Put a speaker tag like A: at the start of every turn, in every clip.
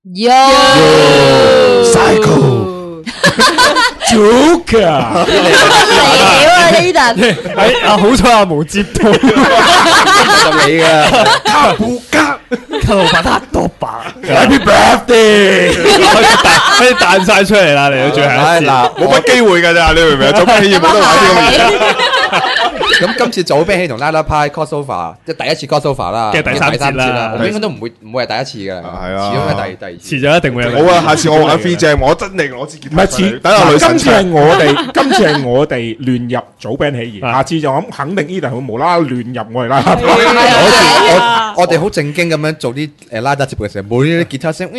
A: Joker，
B: 呢單
A: 好彩阿毛接到，
C: 就你噶，
A: 卡布加，卡布巴塔多巴 ，Happy Birthday，可以彈晒出嚟啦，嚟到最後一次，
D: 嗱，冇乜機會㗎咋，你明唔明啊？早班起業冇得玩呢個嘢。
C: 咁今次早兵起同拉拉派 crossover， 即係第一次 crossover 啦，
A: 嘅第三節啦，
C: 我應該都唔會係第一次嘅，
D: 係啊，
C: 始終係第二次，
A: 遲早一定會有。
D: 好啊，下次我玩 free jam，我真係攞支吉他。
E: 唔係似，
D: 等下女神
E: 今次係我哋亂入組 band 起義，下次就咁肯定 Eden 會無啦啦亂入我哋啦。
C: 我哋好正經咁樣做啲拉打節目嘅時候，冇呢啲吉他聲。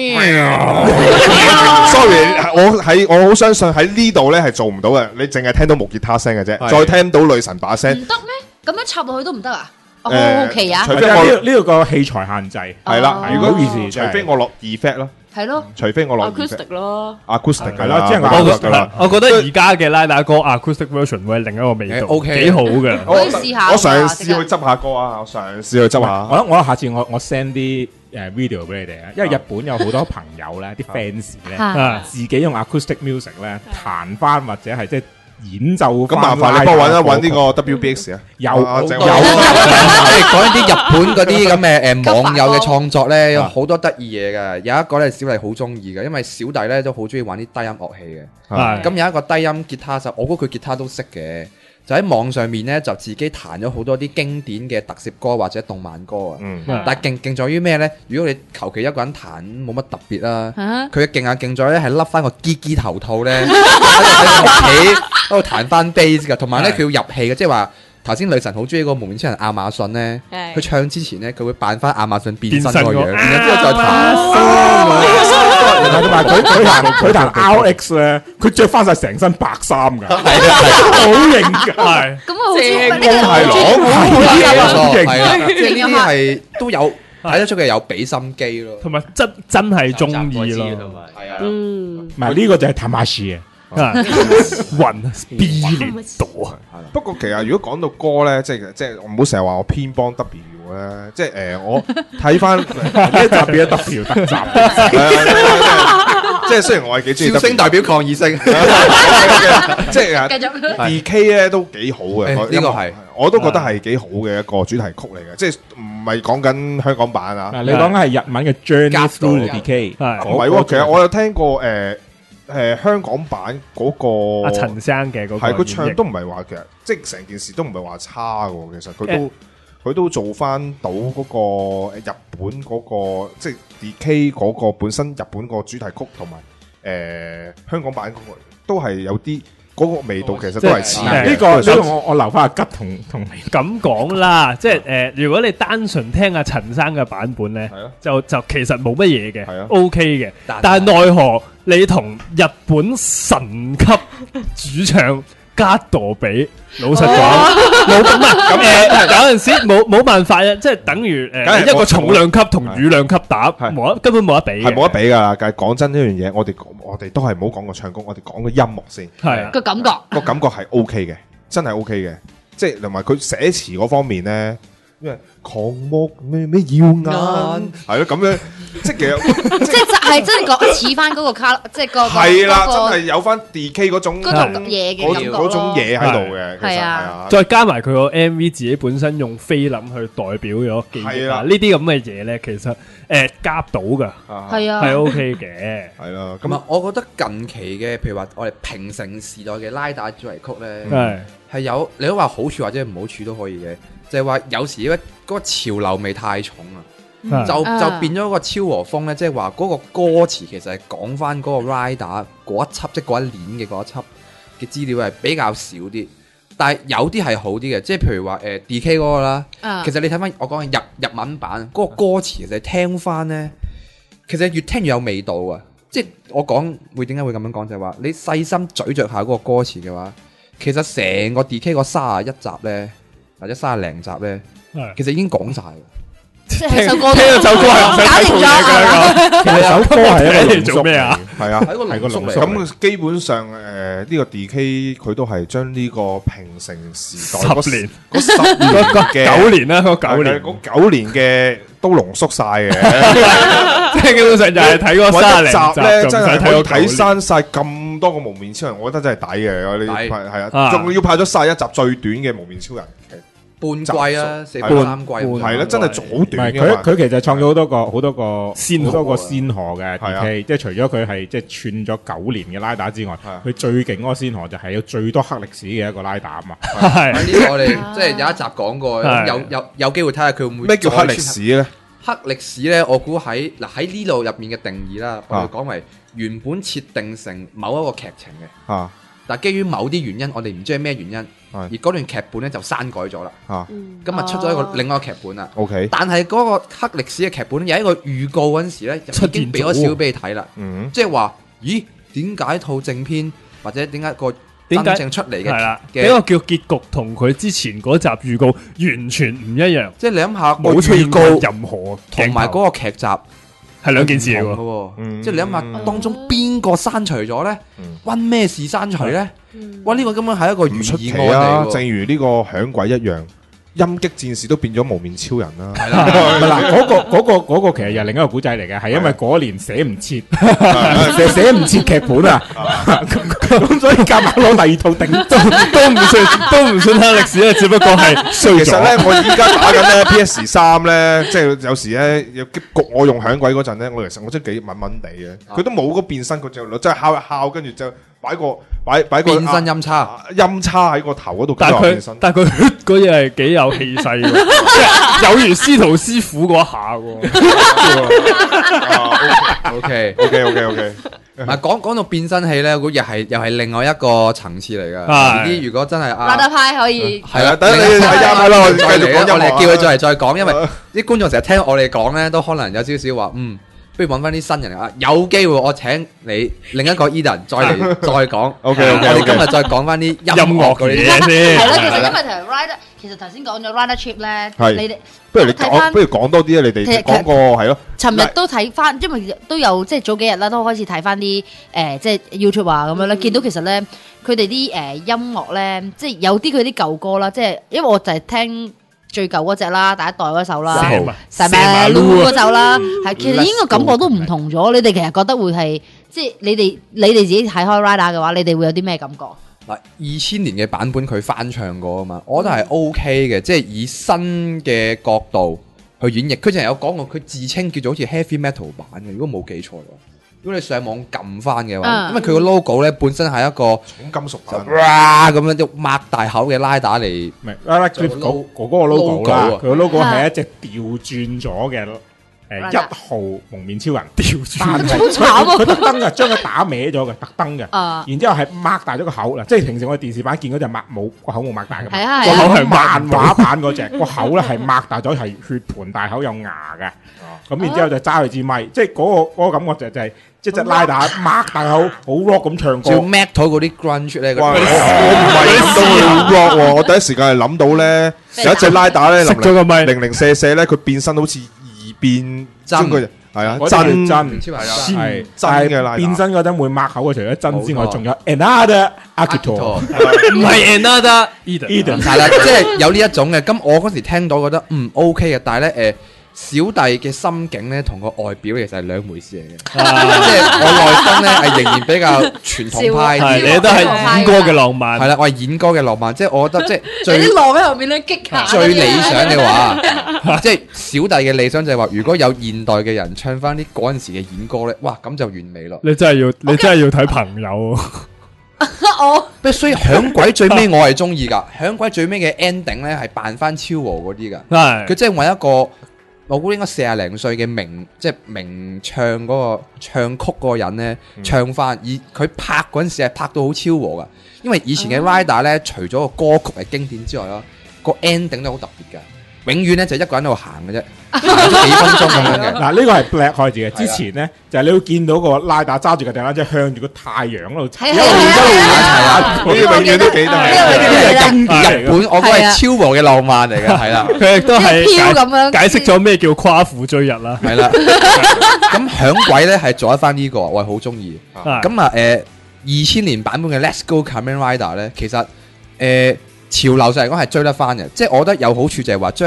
D: Sorry，我好相信喺呢度咧係做唔到嘅，你淨係聽到木吉他聲嘅啫，再聽到女神把聲。
B: 唔得咩？咁樣插落去都唔得啊？好奇啊！
D: 除非我
E: 呢度個器材限制
D: 係啦，如果
E: 唔好意思，
D: 除非我落 effect 咯，
B: 係咯，
D: 除非我落
F: acoustic 咯
D: ，acoustic
E: 係啦，即係
A: 我覺得而家嘅拉打歌 acoustic version 會係另一個味道
C: ，OK，
A: 幾好嘅。
B: 可以試下。
D: 我嘗試去執下歌啊，我嘗試去執下。
E: 我下次我 send 啲video 俾你哋啊，因為日本有好多朋友咧，啲 fans 咧自己用 acoustic music 咧彈翻或者係即係演奏。
D: 咁麻煩你幫我揾呢個 WBX 啊，
E: 有
C: 即係講一啲日本嗰啲咁嘅網友嘅創作咧，有好多得意嘢㗎。有一個咧小弟好中意嘅，因為小弟咧都好中意玩啲低音樂器嘅。咁有一個低音吉他手，我估佢吉他都識嘅。就喺網上面咧，就自己彈咗好多啲經典嘅特攝歌或者動漫歌啊。但係勁在於咩咧？如果你求其一個人彈冇乜特別啦，佢嘅勁啊勁在咧係笠翻個機頭套咧，喺屋企喺度彈翻 bass 㗎。同埋咧佢要入戲嘅，即係話頭先女神好中意個蒙面超人亞馬遜咧，佢唱之前咧佢會扮翻亞馬遜變身個樣，然之後再彈。
E: 同埋佢彈 RX 咧，佢着翻晒成身白衫㗎，好型㗎，係。
B: 咁我好似
C: 係啦，即係呢啲係都有睇得出佢有俾心機咯，
A: 同埋真係中意咯，
C: 係啊，
E: 唔係呢個就係Tamashi
A: 雲 B 年度啊！
D: 不過其實如果講到歌咧，即係唔好成日話我偏幫 W 咧，即係我睇翻呢一集變咗 W 特集，即係雖然我係幾中意
C: 笑聲代表抗議聲，
D: 即係
B: 繼續
D: DK 咧都幾好嘅，
C: 呢個係
D: 我都覺得係幾好嘅一個主題曲嚟嘅，即係唔係講緊香港版啊？
E: 你講緊係日文嘅 Journey Through the Decay，
D: 唔係喎，其實我有聽過香港版嗰個
A: 阿陳生嘅嗰個，
D: 係佢唱都唔係話其實即係成件事都唔係話差嘅，其實佢都做翻到嗰個日本嗰個即係 DK 嗰個本身日本個主題曲同埋香港版嗰個都係有啲嗰個味道，其實都係似嘅。
E: 呢個我留翻阿吉同你
A: 咁講啦，即係如果你單純聽阿陳生嘅版本咧，就其實冇乜嘢嘅，OK 嘅。但係奈何你同日本神級主唱加朵比，老實講冇咁有陣時冇辦法啊，即係等於一個重量級同羽量級打，根本冇得比，
D: 係冇得比㗎。但係講真呢樣嘢，我哋都係唔好講個唱功，我哋講個音樂先。
A: 係
B: 個感覺
D: 係 OK 嘅，真係 OK 嘅。即係同埋佢寫詞嗰方面咧，因為狂目咩耀眼，係咯咁樣，即係其實
B: 即係真係講似翻嗰個卡，即係個
D: 係啦，真係有翻 DK 嗰種
B: 嘢嘅感覺
D: 嗰種嘢喺度嘅，
B: 係啊，
A: 再加埋佢個 MV 自己本身用菲林去代表咗記憶啊，呢啲咁嘅嘢咧，其實夾到㗎，
B: 係啊，
A: 係 OK 嘅，
D: 係啦。
C: 咁我覺得近期嘅，譬如話我哋平成時代嘅拉打主題曲咧，係有你都話好處或者唔好處都可以嘅。就係話有時嗰個潮流味太重啊，就變咗個超和風咧，即係話嗰個歌詞其實係講翻嗰個 Rider 嗰一輯，即係嗰一年嘅嗰一輯嘅資料係比較少啲，但係有啲係好啲嘅，即係譬如話DK 嗰個啦，其實你睇翻我講嘅日文版嗰個歌詞，其實聽翻咧，其實越聽越有味道啊！即係我講會點解會咁樣講，就係話你細心咀嚼下嗰個歌詞嘅話，其實成個 DK 個31集咧。或者30零集咧，其實已經講晒嘅。
B: 即係首歌，
A: 聽咗首歌係唔使睇套嘢㗎。
E: 其實首歌係一個
A: 做咩啊？
D: 係啊，係個濃縮嚟。咁基本上呢個 DK 佢都係將呢個平成時代
A: 10年
D: 嗰10年嘅
A: 9年啦，嗰9年
D: 嘅都濃縮晒嘅，
A: 即係基本上就係睇嗰30
D: 集咧，真係可以睇
A: 刪
D: 晒咁多個無面超人，我覺得真係抵嘅。你係
A: 啊，
D: 仲要拍咗晒一集最短嘅無面超人。
C: 半季啊，4、3季
D: 係啦，真係好短嘅。
E: 佢其實創咗好多個先河嘅 DK，即係除咗佢係即係串咗9年嘅拉打之外，佢最勁嗰個先河就係有最多黑歷史嘅一個拉打啊嘛。
C: 係呢個我哋即係有一集講過，有機會睇下佢會唔會
D: 咩叫黑歷史咧？
C: 黑歷史咧，我估喺呢度入面嘅定義啦，我哋講為原本設定成某一個劇情嘅。但基於某啲原因，我哋唔知係咩原因，而嗰段劇本咧就刪改咗啦。今日出咗一個另外一個劇本啦。
D: OK，
C: 但係嗰個黑歷史嘅劇本有一個預告嗰陣時咧，就已經俾咗少少俾你睇啦。即係話，咦？點解套正片或者點解個真正出嚟嘅呢個
A: 叫結局同佢之前嗰集預告完全唔一樣？
C: 即係你諗下，
A: 冇預告任何
C: 同埋嗰個劇集。
A: 係兩件事嚟
C: 喎，即係你諗下當中邊個刪除咗咧？關咩事刪除咧？哇！呢個根本係一個懸疑案嚟喎。
D: 正如呢個響鬼一樣，陰擊戰士都變咗無面超人啦。
E: 係啦，嗰個其實又係另一個古仔嚟嘅，係因為嗰年寫唔切，寫唔切劇本啊，咁所以夾硬攞第二套頂
A: 都唔算黑歷史啊，只不過係衰咗。
D: 其實咧，我而家打緊咧 PS3咧，即係有時咧有焗我用響鬼嗰陣咧，其實我真係幾悶悶地嘅。佢都冇個變身，佢就真係敲一敲，跟住就擺個
C: 變身音叉
D: 喺個頭嗰度。
A: 但係佢嗰嘢係幾有氣勢嘅，即係有如司徒師傅嗰下
C: 喎。OK，嗱，講到變身器咧，又係另外一個層次嚟噶。啲如果真係
B: 拉得派可以
C: 係啦，等你睇音啦，我哋叫佢再講，因為啲觀眾成日聽我哋講咧，都可能有少少話不如揾翻啲新人啊！有機會我請你另一個 Eden 再講。
D: OK，
C: 我哋今日再講翻啲音樂嗰啲嘢先。
B: 係啦，其實因為其實頭先講咗 Rider Trip 咧，你哋
D: 不如講多啲啊！你哋講過係咯。
B: 尋日都睇翻，因為都有即係早幾日啦，都開始睇翻啲即係 YouTube 啊咁樣咧，見到其實咧佢哋啲音樂咧，即係有啲佢啲舊歌啦，即係因為我就係聽最舊嗰隻啦，第一代嗰首啦，成咪 Lu 嗰首啦，係其實應該感覺都唔同咗。你哋其實覺得會係即係你哋自己睇開 Rider 嘅話，你哋會有啲咩感覺？
C: 嗱，2000年嘅版本佢翻唱過啊嘛，我覺得係 OK 嘅，即係以新嘅角度去演繹。佢淨係有講過，佢自稱叫做好似 heavy metal 版嘅，如果冇記錯嘅話。如果你上網撳翻嘅話，因為佢個 logo 咧本身係一個
D: 重金屬版，
C: 咁樣就擘大口嘅拉打嚟，
E: 唔係拉嗰個 logo 啦，佢個 logo 係一隻調轉咗嘅1號蒙面超人調轉，
B: 好慘啊！
E: 佢特登嘅將佢打歪咗嘅，特登嘅，然之後係擘大咗個口啦，即係平時我哋電視版見嗰隻冇個口冇擘大嘅，個口係漫畫版嗰隻，個口咧係擘大咗，係血盆大口有牙嘅，咁然之後就揸佢支咪，即係嗰個感覺就係。即係拉打擘大口好 rock 咁唱歌，
C: 照 Mac 台嗰啲 grunge 咧，
D: 我唔係諗到好 rock 喎，我第一時間係諗到咧有一隻拉打咧，
A: 熄咗個咪
D: 零射射咧，佢變身好似異變真嘅，係啊
E: 真
D: 真嘅拉打。
E: 變身嗰陣會擘口嘅，除咗真之外，仲有 another Akito，
A: 唔係 another Eden，
C: 係啦，即係有呢一種嘅。咁我嗰時聽到覺得OK 嘅，但係咧小弟嘅心境咧，同個外表其實係兩回事嚟嘅，即係我內心咧係仍然比較傳統派啲，
A: 你都係演歌嘅浪漫，
C: 係啦，我係演歌嘅浪漫，即係我覺得即係最
B: 啲浪喺後面咧激下，
C: 最理想嘅話，即係小弟嘅理想就係話，如果有現代嘅人唱翻啲嗰陣時嘅演歌咧，哇，咁就完美咯！
A: 你真係要睇朋友。
B: 我
C: 所以響鬼最尾我係中意噶，響鬼最尾嘅 ending 咧係扮翻超和嗰啲噶，佢即係揾一個。我估應該40零歲嘅名唱嗰個唱曲嗰個人咧，唱翻，而佢拍嗰陣時係拍到好超和噶，因為以前嘅 Rider 咧，除咗個歌曲係經典之外啦，個 ending 都好特別噶，永遠咧就一個人喺度行嘅啫，行咗幾分鐘咁樣嘅。
E: 嗱，呢個係 Black 開始嘅，之前咧就係你會見到個拉打揸住個掟啦，即係向住個太陽嗰度，一路
D: 呢啲永遠都記得，
C: 呢個係日本我覺得係超和嘅浪漫嚟嘅，係啦，
A: 佢亦都係解釋咗咩叫夸父追日啦，
C: 係啦。咁響鬼咧係做一翻呢個，我係好中意。咁啊2000年版本嘅 Let's Go Kamen Rider 咧，其實潮流上嚟講係追得翻嘅，即係我覺得有好處就係話將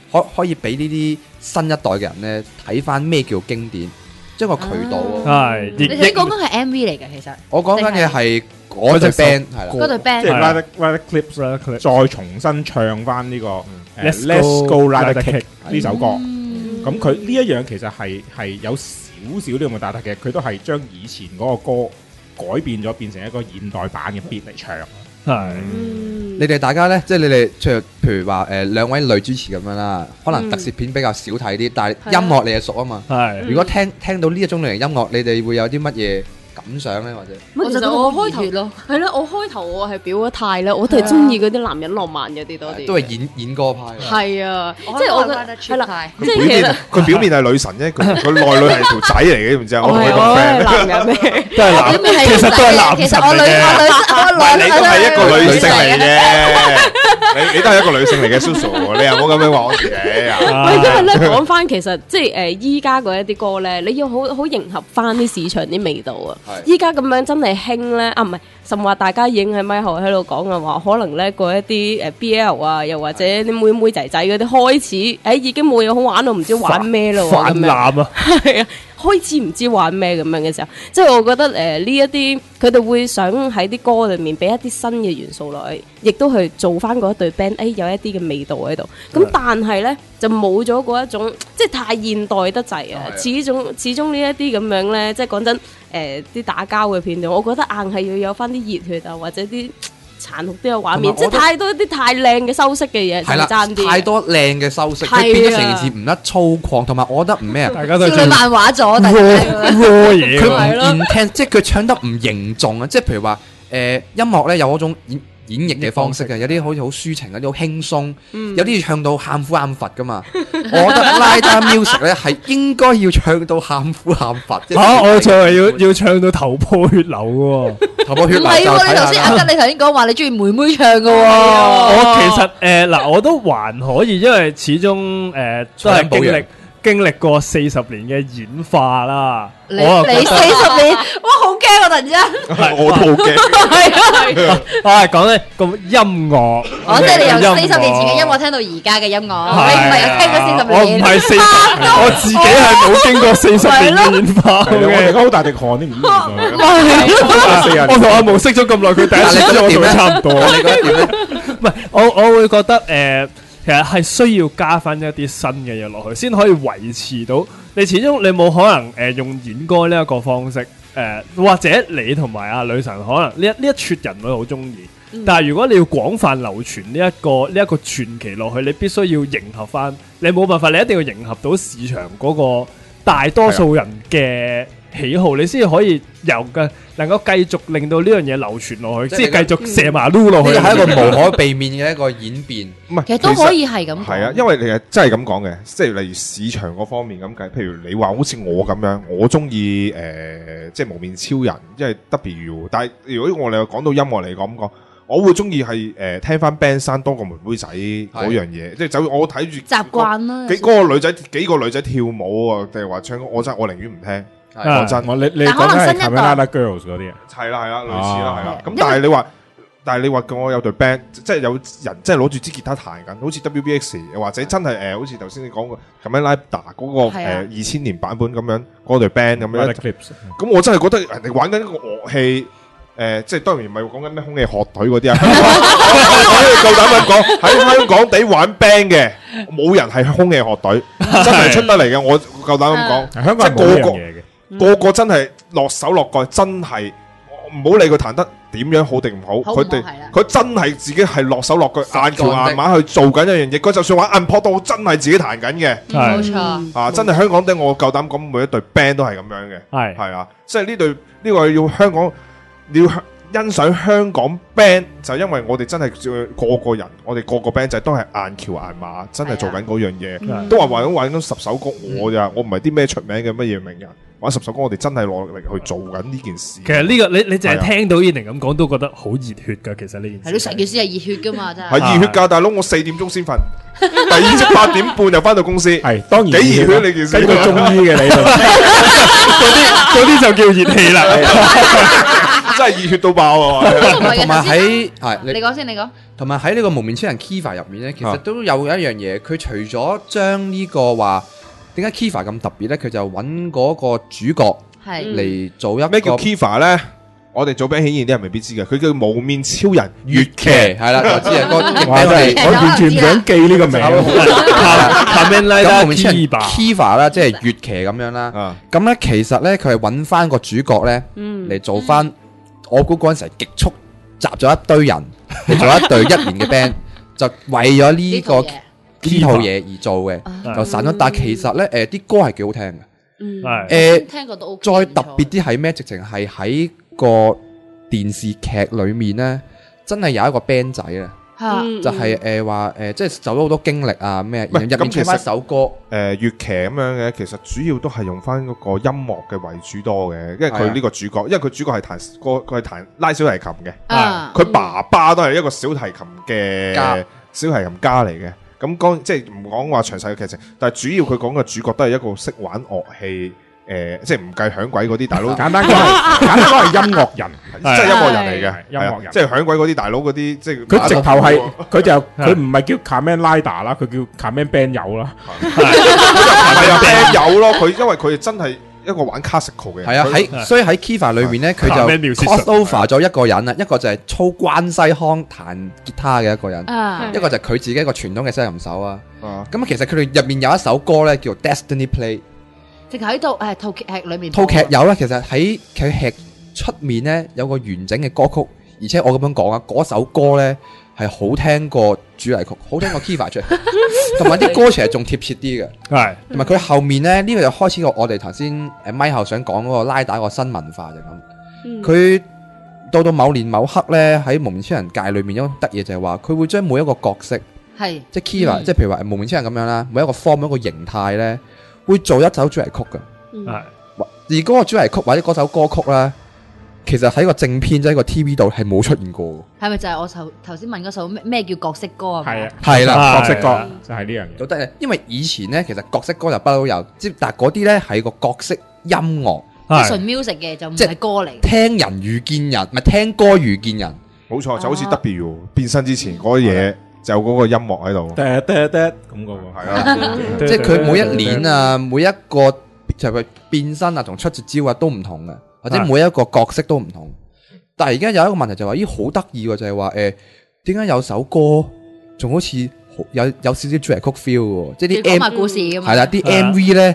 C: 可以俾呢啲新一代嘅人咧睇翻咩叫經典，即係個渠道。
A: 係，
B: 你講緊係 MV 嚟嘅，其實
C: 我講緊嘅係嗰隊 band 係啦，
B: 嗰隊 band
E: 即係 Rider Clips 再重新唱翻呢個 Let's Go Rider Kick 呢首歌。咁佢呢一樣其實係有少少呢咁嘅大特嘅，佢都係將以前嗰個歌改變咗，變成一個現代版嘅 beat 嚟唱。
A: 係，
C: 你哋大家咧，即係你哋譬如話兩位女主持咁樣啦，可能特攝片比較少睇啲，但係音樂你係熟啊嘛。係，如果聽到呢一種類型音樂，你哋會有啲乜嘢感想咧？或者
F: 其實我開頭咯，係咯，我開頭我係表咗態咧，我都係中意嗰啲男人浪漫嗰啲多啲，
C: 都係演歌派。
F: 係啊，即係我覺得係啦，即係其實
D: 佢表面係女神啫，佢內裏係條仔嚟嘅，唔知啊？我同佢咁 friend，
F: 男人咩？
D: 都係男，
A: 其實都係男
B: 其實我女，
D: 你都係一個女性嚟嘅。你都係一個女性嚟嘅 Susu， 你又冇咁樣話我自己啊！
F: 因為咧講翻其實即係依家嗰一啲歌咧，你要好迎合翻啲市場啲味道啊！依家咁樣真係興咧啊，唔係甚至話大家已經喺咪後喺度講嘅話，可能咧嗰一啲BL 啊，又或者啲妹妹仔仔嗰啲開始已經冇嘢好玩到唔知玩咩咯咁樣。
A: 泛濫啊！
F: 係啊！開始唔知玩咩咁樣嘅時候，即係我覺得呢一啲佢哋會想喺啲歌裏面俾一啲新嘅元素落去，亦都去做翻嗰一隊 band，有一啲嘅味道喺度。咁但係呢，就冇咗嗰一種即係太現代得滯啊！始終呢一啲咁樣呢，即係講真啲打交嘅片段，我覺得硬係要有翻啲熱血啊，或者啲殘酷啲嘅畫面，即係太多啲太靚嘅修飾嘅嘢，係啦，
C: 太多靚嘅修飾，佢變咗成件事唔得粗獷，同埋我覺得唔咩啊，
A: 大家都
B: 少女漫畫咗，大家
A: 嘢，
C: 佢唔 intense，即係佢唱得唔凝重啊！即係譬如話音樂咧有嗰種演繹嘅方式嘅，有啲好似好抒情，有啲好輕鬆，有啲要唱到喊苦喊佛噶嘛。我覺得 Rider Music 咧係應該要唱到喊苦喊佛。
A: 我就係要唱到頭破血流嘅，
C: 頭破血流。
B: 唔係喎，你頭先你頭先講話你中意妹妹唱嘅喎。
A: 我其實嗱，我都還可以，因為始終都係經歷過40年嘅演化啦。
B: 你40年，哇好驚啊！突然之間，
D: 我都好驚。
B: 係啊，
A: 我係講咧個音樂，
B: 即係你由40年前嘅音樂聽到而家嘅音樂，你唔係聽咗40年。
A: 我唔係40，我自己係冇經過40年嘅演化嘅。
E: 我而家好大滴汗添，唔
A: 我同阿毛識咗咁耐，佢第一次識我同佢差唔多。
C: 你覺得點咧？
A: 唔係，我會覺得其實係需要加翻一啲新嘅嘢落去，先可以維持到。你始終你冇可能用演歌呢一個方式，或者你同埋阿女神可能呢一撮人會好中意。但係如果你要廣泛流傳呢一個傳奇落去，你必須要迎合翻。你冇辦法，你一定要迎合到市場嗰個大多數人嘅喜好，你先可以能夠繼續令到呢樣嘢流傳落去，即係繼續射麻嚕落去。
C: 呢個係一個無可避免嘅一個演變。
D: 唔係，
B: 其實都可以係咁。
D: 係啊，因為你係真係咁講嘅，即係例如市場嗰方面咁計。譬如你話好似我咁樣，我中意即係無面超人，因為 W。但係如果我哋講到音樂嚟講，我會中意係聽翻 band 山多過妹妹仔嗰樣嘢。即係就我睇住
B: 習慣啦。
D: 幾個女仔跳舞啊，定係話唱歌，我寧願唔聽。講真，
E: 你講緊係 Kamen Girls 嗰啲啊？
D: 係啦，類似啦，係啦。咁但係你話我有隊 band，即係有人即係攞住支吉他彈緊，好似 WBX， 又或者真係好似頭先你講嘅 Kamen Rider 嗰個2000年版本咁樣嗰隊 band 咁樣。咁我真係覺得人哋玩緊一個樂器，即係當然唔係講緊咩空氣樂隊嗰啲啊。我夠膽咁講，喺香港地玩 band 嘅，冇人係空氣樂隊，真係出得嚟嘅。我夠膽咁講，
E: 香港係冇呢樣嘢嘅。
D: 個個真係落手落腳，真係唔好理佢彈得點樣好定唔好，佢真係自己係落手落腳，硬橋硬馬去做緊一樣嘢。佢就算玩硬撲都真係自己彈緊嘅，
B: 冇錯
D: 啊！真係香港的我夠膽講，每一隊 band 都係咁樣嘅，係啊，即係呢個要香港你要欣賞香港 band，就因為我哋真係個個人，我哋個個 band 仔都係硬橋硬馬，真係做緊嗰樣嘢，都話玩緊10首歌，我唔係啲咩出名嘅乜嘢名人。玩10首歌，我哋真係落力去做緊呢件事。
A: 其實呢個你淨係聽到燕玲咁講，都覺得好熱血㗎。其實呢件事
B: 係咯，成件事係熱血㗎嘛，真係。
D: 係熱血㗎，大佬，我4點鐘先瞓，第二朝8點半又翻到公司。
E: 係當然
D: 幾熱血呢件事。
E: 根據中醫嘅理論，
A: 嗰啲就叫熱氣啦。
D: 真係熱血到爆啊！
C: 同埋喺
B: 你講先，你講。
C: 同埋喺呢個幪面超人 Kiva 入面咧，其實都有一樣嘢，佢除咗將呢個話點解 Kiva 咁特別咧，佢就揾嗰個主角嚟做一個
D: 咩叫 Kiva 咧？我哋做俾起義啲人未必知嘅，佢叫幪面超人月騎，係啦，我知啊，
E: 我完全唔想記呢個名。
C: 咁幪面超人 Kiva 啦，即係月騎咁樣啦。咁咧其實咧，佢係揾翻個主角咧嚟做翻，我估嗰陣時係極速集咗一堆人嚟做一隊1年嘅 band， 就為咗呢套嘢而做嘅，就散咗。但係其實咧，啲歌係幾好聽嘅。
B: 聽過都 OK。
C: 再特別啲係咩？直情係喺個電視劇裏面咧，真係有一個 band 仔咧，就係話即係走咗好多經歷啊咩，入面唱翻首歌
D: 粵劇咁樣嘅，其實主要都係用翻嗰個音樂嘅為主多嘅，因為佢呢個主角，因為佢主角係彈歌，佢係彈拉小提琴嘅，佢爸爸都係一個小提琴嘅小提琴家嚟嘅。咁即係唔講話詳細嘅劇情，但係主要佢講嘅主角都係一個識玩樂器。即係唔計響鬼嗰啲大佬，簡單講係音樂人，即係音樂人嚟嘅，音樂人，即係響鬼嗰啲大佬嗰啲，即係
E: 佢直頭係佢唔係叫 Kamen Rider 啦，佢叫 Kamen Band 友啦，
D: 係啊 band 友咯，佢因為佢真係一個玩 classical 嘅，
C: 係啊，所以喺 Kiva 裏面咧，佢就 cross over 咗一個人啦，一個就係操關西腔彈吉他嘅一個人，一個就係佢自己一個傳統嘅西琴手啊。咁其實佢哋入面有一首歌咧，叫 Destiny Play。
B: 直喺度套劇裏面，
C: 套劇有啦。其實喺佢劇出面咧有個完整嘅歌曲，而且我咁樣講啊，嗰首歌咧係好聽過主題曲，好聽過 Kiva 出嚟，同埋啲歌詞係仲貼切啲嘅。係，同埋佢後面咧呢個就開始過我哋頭先咪後想講嗰個拉打個新文化就咁。佢到某年某刻咧喺幪面超人界裏面有得意就係話，佢會將每一個角色係即係 Kiva，即係譬如話幪面超人咁樣啦，每一個 form 每一個形態咧。會做一首主題曲嘅，而嗰個主題曲或者嗰首歌曲咧，其實喺個正片即係個 TV 度係冇出現過嘅。
B: 係咪就係我頭先問嗰首咩叫角色歌啊？
E: 係啊，
C: 係啦，
E: 角色歌就係呢樣嘢。
C: 都得，因為以前咧其實角色歌就不嬲有，即但係嗰啲咧係個角色音樂，
B: 即係純 music 嘅就唔係歌嚟。
C: 聽人遇見人，咪聽歌遇見人，
D: 冇錯，就好似 W 變身之前嗰啲嘢。就嗰個音樂喺度，
E: 咁個
D: 係啊，
C: 即係佢每一年啊，每一個就係變身啊，同出絕招啊都唔同嘅，或者每一個角色都唔同。但係而家有一個問題就係話，咦好得意喎，就係話點解有首歌仲好似有少少主題曲 feel 喎？即係啲
B: 講埋故事咁
C: 係啦，啲 MV 咧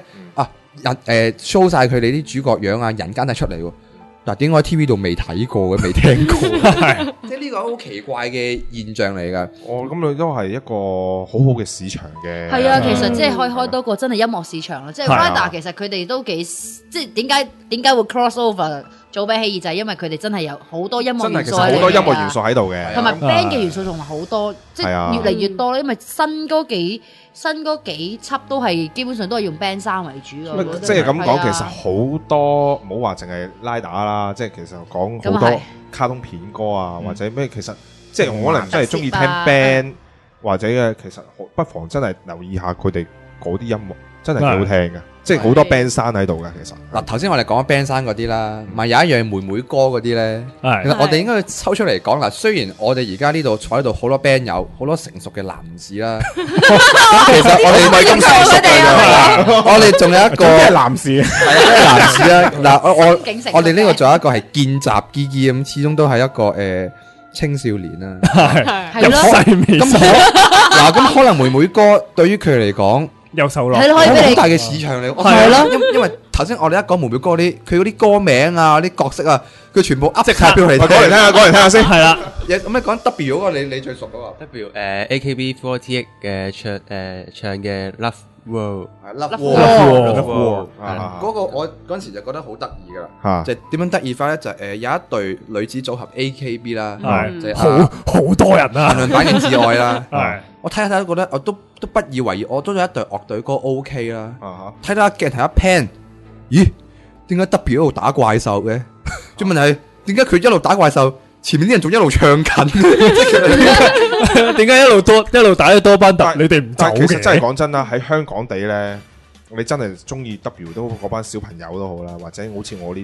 C: show 晒佢哋啲主角樣啊，人間係出嚟喎。嗱，點解喺 TV 度未睇過嘅，未聽過？即係呢個好奇怪嘅現象嚟㗎。
D: 咁佢都係一個好好嘅市場嘅。
B: 係啊，其實即係可以開多個真係音樂市場啦。即係 Rider 其實佢哋都幾即係點解會 cross over 做俾起義，就係因為佢哋真係有好多音樂元素，
D: 好多音樂元素喺度嘅，
B: 同埋 band 嘅元素同埋好多，即係越嚟越多啦。因為新嗰幾輯都係基本上都係用 band 3為主嘅。
D: 即係咁講，其實好多冇話淨係拉打啦，即係其實講好多卡通片歌啊，或者咩，其實即係可能真係中意聽 band 或者嘅，其實不妨真係留意下佢哋嗰啲音樂，真係幾好聽嘅。即係好多 band 山喺度嘅，其實
C: 嗱頭先我哋講 band 山嗰啲啦，咪有一樣妹妹歌嗰啲咧，其實我哋應該抽出嚟講啦。雖然我哋而家呢度坐喺度好多 band 友，好多成熟嘅男士啦，咁其實我哋唔係咁成熟嘅，我哋仲有一個
E: 係男士，
C: 係男士啦。嗱我哋呢個仲有一個係見習基基咁，始終都係一個青少年啦，
B: 係咯。
C: 咁可能妹妹歌對於佢嚟講。
A: 有受落，
B: 係咯，可以俾你
C: 好大嘅市場嚟，
B: 係咯。
C: 因為頭先我哋一講妹妹歌啲，佢嗰啲歌名啊、啲角色啊，佢全部噏晒俾我哋聽。
D: 講嚟聽下先。
A: 係啦，
C: 咁你講 W 嗰個，你最熟嗰個
G: W AKB48 嘅唱嘅 Love World，Love
C: World 嗰個我嗰陣時就覺得好得意噶啦，就點樣得意法咧？就有一隊女子組合 AKB 啦，就
A: 好多人啊，
C: 限量版嘅至愛啦，我睇下都覺得我都不以為意，我都有一隊樂隊歌 OK 啦，睇到一鏡頭一 pan， 咦？點解 W 一路打怪獸嘅？最問題係點解佢一路打怪獸，前面啲人仲一路唱緊？
A: 點解一路打咗多班特？你哋唔走嘅？
D: 其實真係講真啦，喺香港地咧，你真係中意 W 都嗰班小朋友都好啦，或者好似我呢啲咁，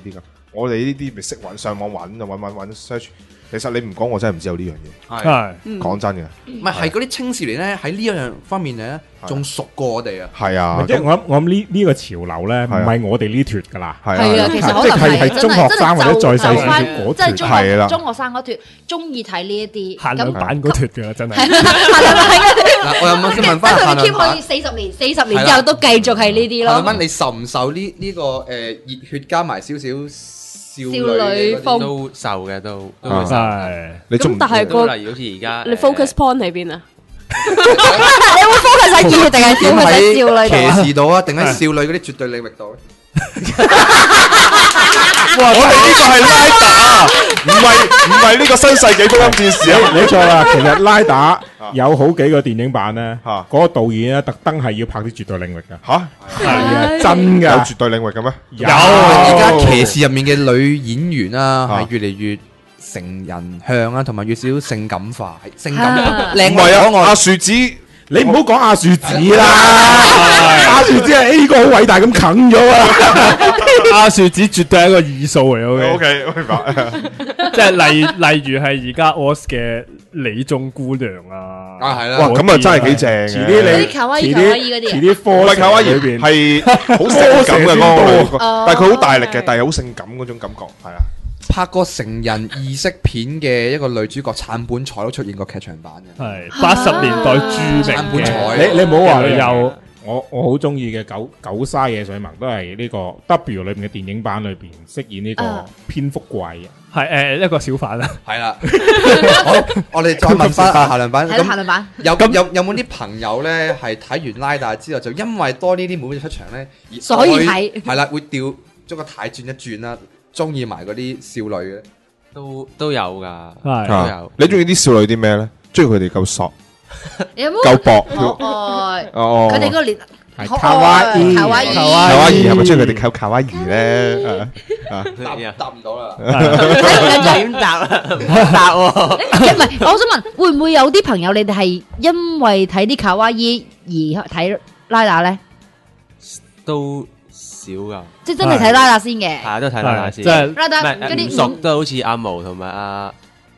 D: 我哋呢啲咪識揾上網揾揾 search。其實你唔講，我真係唔知有呢樣嘢。
C: 係
D: 講真嘅，
C: 唔係嗰啲青少年咧喺呢一樣方面咧，仲熟過我哋啊。
D: 係啊，
E: 即係我諗呢個潮流咧，唔係我哋呢脱噶啦。
B: 係啊，其實可能
E: 係中學生或者再細少少嗰脱。
D: 係啦，
B: 中學生嗰脱中意睇呢一啲
A: 限量版嗰脱嘅真係。
C: 嗱，我有冇先問翻
B: 佢哋 keep 可以40年之後都繼續係呢啲咯。
C: 問你受唔受呢個熱血加埋少少少女
B: 風
G: 都受嘅都會受。
F: 咁但係個
G: 例如好似而家
F: 你 focus point 喺邊啊？你會 focus 喺熱血定係 focus 喺少女
C: 騎士度啊？定喺少女嗰啲絕對領域度咧？
D: 哇！我哋呢個係拉打，唔係呢個新世紀福音戰士啊！
E: 你錯啦，其實拉打有好幾個電影版咧，嗰個導演咧特登係要拍啲絕對領域噶。
D: 吓，
E: 係啊，真噶，
D: 有絕對領域嘅咩？
E: 有。
C: 而家騎士入面嘅女演員啊，係越嚟越成人向啊，同埋越少性感化，性感靚
D: 唔係啊，阿樹子。
E: 你唔好講阿樹子啦，阿樹子係 A 哥好偉大咁啃咗啊！
A: 阿樹子絕對係一個異數嚟嘅。
D: OK，明白。
A: 即係例如係而家 OS 嘅李中姑娘啊，
C: 係啦，
D: 哇，咁啊真係幾正嘅。
E: 遲啲你
B: 啲卡哇伊嗰啲，
E: 遲啲科
D: 唔係卡哇伊裏邊係好性感嘅嗰個，但係佢好大力嘅，但係好性感嗰種感覺，係啊。
C: 拍過成人意識片嘅一個女主角杉本彩都出現過劇場版嘅，
A: 係80年代著名
C: 本彩。
E: 你唔好話有我好中意嘅九沙野水萌都係呢個 W 裏邊嘅電影版裏邊飾演呢個蝙蝠怪嘅，
A: 係一個小販啦。
C: 係啦，好，我哋再問翻限量版。
B: 係限量版。
C: 有冇啲朋友咧係睇完拉打之後，就因為多呢啲妹妹出場咧，
B: 所以睇
C: 係啦，會調將個軚轉一轉啦。中意埋嗰啲少女嘅，
G: 都有噶，
A: 係
G: 都有。
D: 你中意啲少女啲咩咧？中意佢哋夠索，
B: 有冇
D: 夠薄，
B: 哦，佢哋嗰個年
E: 卡哇伊，
B: 卡哇伊，
D: 卡哇伊係咪中意佢哋靠卡哇伊咧？
C: 答唔到啦，
G: 點答啊？唔答喎。
B: 唔係，我想問，會唔會有啲朋友你哋係因為睇啲卡哇伊而睇拉打咧？
G: 都少噶，
B: 即係真係睇拉打先嘅，
G: 係都睇拉打先。
A: 即係
B: 拉打嗰啲
G: 唔熟都好似阿毛同埋阿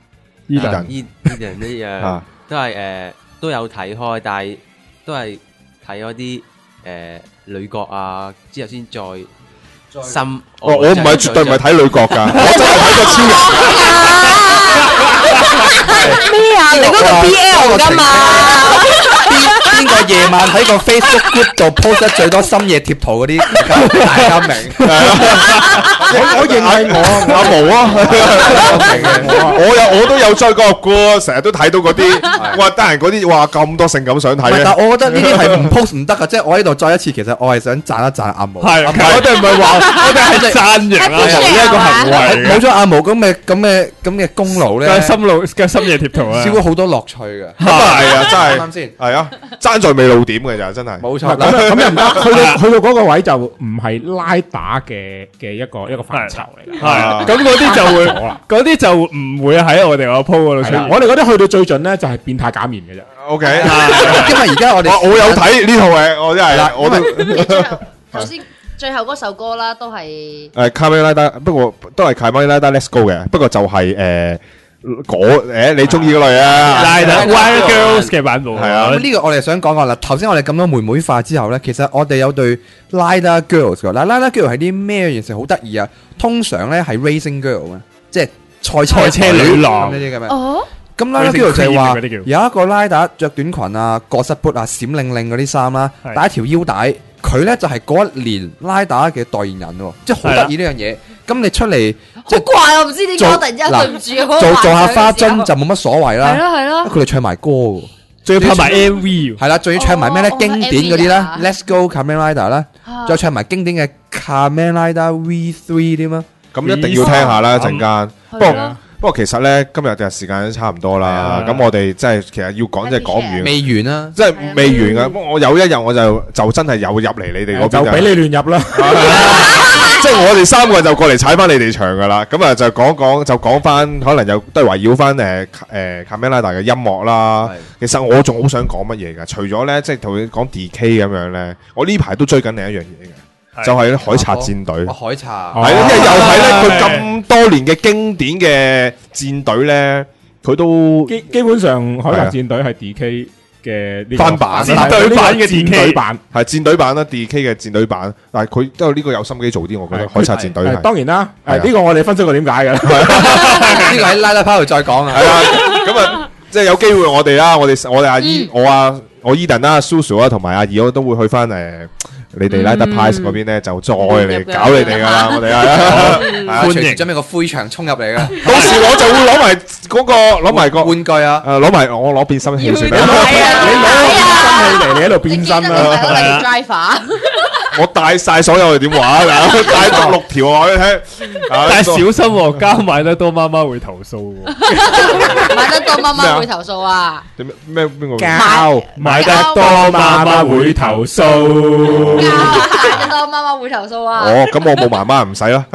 D: Eden
G: 一樣，都係都有睇開，但係都係睇嗰啲女角啊，之後先再深。
D: 我唔係絕對唔係睇女角㗎，我真係睇過超人。
F: 咩啊？你嗰個 BL 㗎嘛？
C: 邊個夜晚喺個 Facebook group 度 post 得最多深夜貼圖嗰啲，大家明。
D: 我認係我阿毛啊，我都有追嗰個歌，成日都睇到嗰啲，哇！得閒嗰啲哇咁多性感想睇咧。
C: 但係我覺得呢啲係唔 post 唔得噶，即係我喺度再一次，其實我係想讚一讚阿毛。
A: 係，我哋唔係話，我哋係讚揚阿毛呢一個行為。
C: 冇咗阿毛咁嘅功勞咧，
A: 嘅深夜貼圖啊，
C: 少咗好多樂趣㗎。
D: 係啊，真係
C: 啱先，
D: 係啊，爭在未露點嘅咋，真係。
C: 冇錯。
E: 咁又唔得，去到嗰個位就唔係拉打嘅一個範疇嚟嘅。
A: 係，咁嗰啲就會，嗰啲就唔會喺我哋個 po 嗰度出現。
E: 我哋嗰啲去到最盡咧，就係變態假面嘅啫。
D: OK，
C: 因為而家我
D: 有睇呢套嘢，我真係我都
B: 頭先最後嗰首歌啦，都係
D: 卡梅拉達，不過都係卡梅拉達 Let's Go 嘅，不過就係你中意嗰類啊，
A: 拉打 Wild Girls 嘅版本
D: 係啊。
C: 呢個我哋想講啦。頭先我哋咁多妹妹化之後咧，其實我哋有對 Lighter Girls 㗎。嗱，Lighter Girls 係啲咩形式？好得意啊！通常咧係 Racing Girl 啊，即係賽車女郎呢啲咁樣。哦，咁 Lighter Girl 就係話有一個拉打着短裙啊、過膝砵啊、閃令令嗰啲衫啦，帶一條腰帶。佢咧就係嗰一年拉打嘅代言人喎，即係好得意呢樣嘢。咁你出嚟
B: 好怪，我唔知點解突然之間對唔住，
C: 做下花樽就冇乜所謂啦。
B: 係咯，
C: 佢哋唱埋歌喎，
A: 仲要拍埋 MV，
C: 係啦，仲要唱埋咩咧？經典嗰啲啦 ，Let's Go Kamen Rider 啦，再唱埋經典嘅 Kamen Rider V3 添啊！
D: 咁一定要聽下啦，一陣間。不過其實咧，今日嘅時間都差唔多啦。咁我哋真係其實要講，真係講唔完，
C: 未完啦，
D: 即係未完嘅。我有一日我就真係有入嚟你哋嗰邊，
E: 就俾你亂入啦。
D: 即係我哋三個就過嚟踩翻你哋場噶啦。咁啊就講翻，可能又都係圍繞翻Kamen Rider嘅音樂啦。其實我仲好想講乜嘢㗎？除咗咧，即係同你講 DK 咁樣咧，我呢排都追緊另一樣嘢嘅。就係咧海賊戰隊，
C: 海賊
D: 係咯，因為又係咧佢咁多年嘅經典嘅戰隊咧，佢都
E: 基本上海賊戰隊係 DK 嘅
D: 翻版，
A: 戰隊版嘅
E: 戰隊版
D: 係戰隊版啦 ，DK 嘅戰隊版，但係佢都有呢個有心機做啲，我覺得海賊戰隊係
E: 當然啦，呢個我哋分析過點解嘅，呢
C: 個喺拉拉拋度再講啊，
D: 係啊，咁啊，即係有機會我哋啦，我哋阿姨我 Eden 啦、Susu 啦同埋阿二，我都會去翻你哋拉德派嗰邊咧，就再嚟搞你哋噶啦，我哋係
C: 歡迎準備個灰牆衝入嚟噶，
D: 到時我就會攞埋個
C: 玩具啊，
D: 攞埋我攞變身器算啦，
E: 你攞變身器嚟，你喺度變身
B: 啦。
D: 我帶晒所有點玩啊，帶足6條我俾你聽，
A: 但係小心喎，膠買得多媽媽會投訴喎，
B: 買得多媽媽會投訴啊？
D: 咩邊個
E: 膠買得多媽媽會投訴，
B: 買得多媽媽會投訴啊？
D: 哦，咁我冇媽媽唔使啦。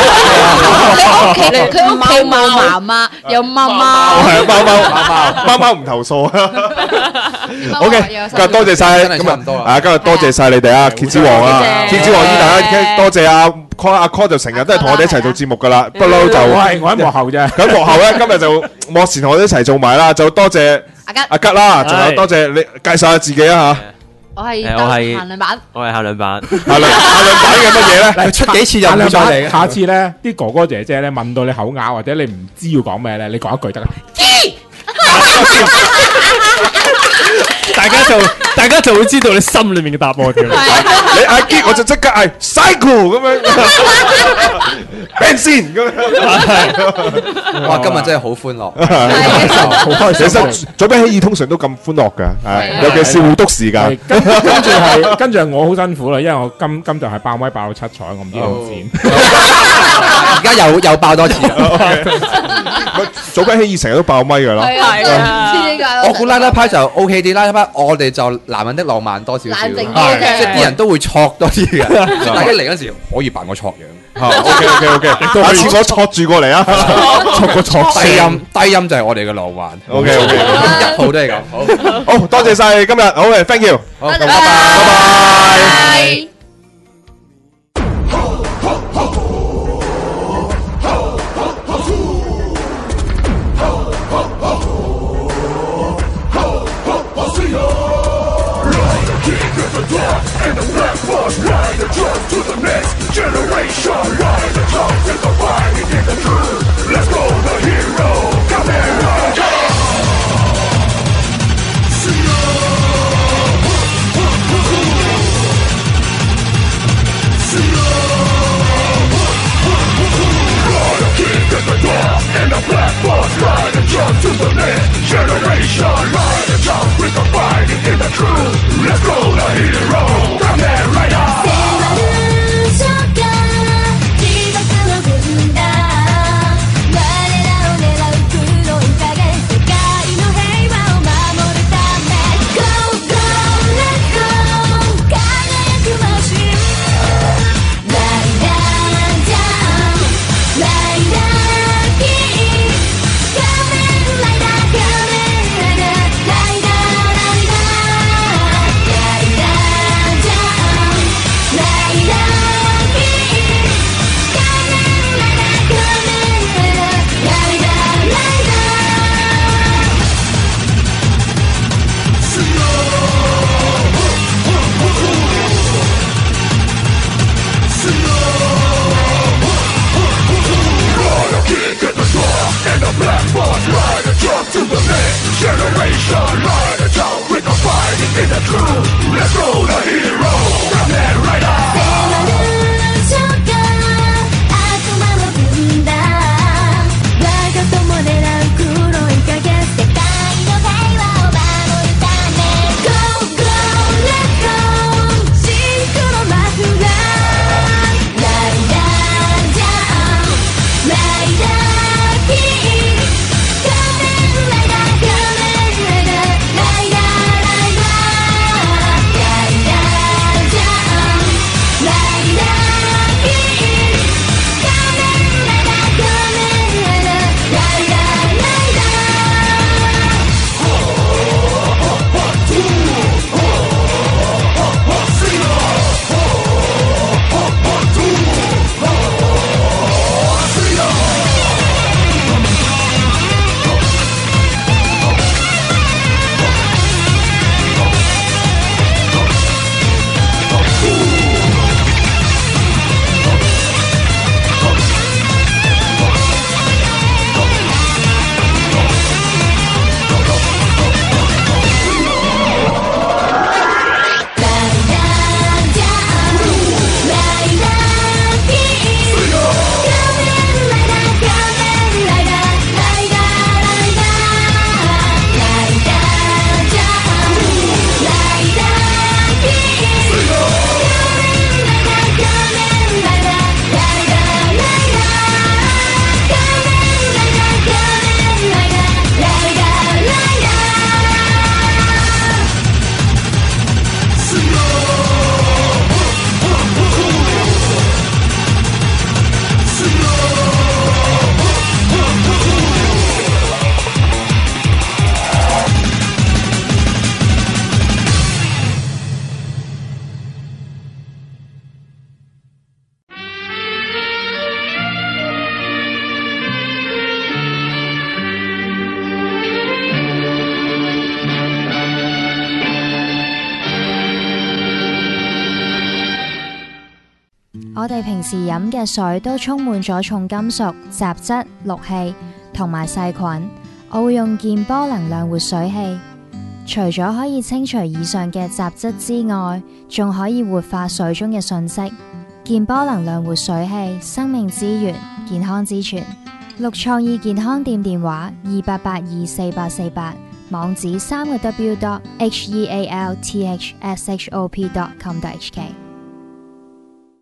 B: 佢屋企冇媽媽，有貓貓，
D: 係貓貓唔投訴啊。OK，今日多謝晒，今日多謝晒你哋啊，蠍子王啊。蠍子王依大家多謝阿 Call 就成日都係同我哋一齊做節目噶啦，不嬲就
E: 我喺幕後啫。
D: 喺幕後咧，今日就幕前同我哋一齊做埋啦，就多謝阿吉啦，仲有多謝你介紹下自己啊吓。
B: 我係限量版，
G: 我係限量版。
D: 限量版嘅乜嘢咧？
C: 出幾次就唔再嚟。
E: 下次咧，啲哥哥姐姐咧問到你口啞或者你唔知要講咩咧，你講一句得啦。
A: 大家就會知道你心裏面嘅答案嘅。
D: 你嗌激我就即刻嗌 cycle 咁樣 benzene 咁樣。
C: 哇！今日真係好歡樂，
D: 好開心。其實做咩起義通常都咁歡樂㗎，尤其是護督時間。
E: 跟住我好辛苦啦，因為我今就係爆咪爆到7彩，我唔知點剪。
C: 而家又爆多次。
D: 做咩起義成日都爆咪㗎啦。
B: 係啊，唔知點解。
C: 我估拉拉派就 OK 啲，拉拉派我哋就男人的浪漫多少少，即係啲人都會錯多啲嘅。大家嚟嗰時可以扮我錯樣。
D: OK，下次我錯住過嚟啊！錯個錯
C: 低音就係我哋嘅浪漫。
D: OK，
C: 一號都係咁。
D: 好多謝晒今日，好嘅 ，thank you，
C: 好，拜
B: 拜。
H: 我哋平時飲嘅水都充滿咗重金屬、雜質、氯氣同埋細菌。我會用健波能量活水器，除咗可以清除以上嘅雜質之外，仲可以活化水中嘅訊息。健波能量活水器，生命之源，健康之泉。綠創意健康店電話28824848，網址3個W.healthshop.com.hk。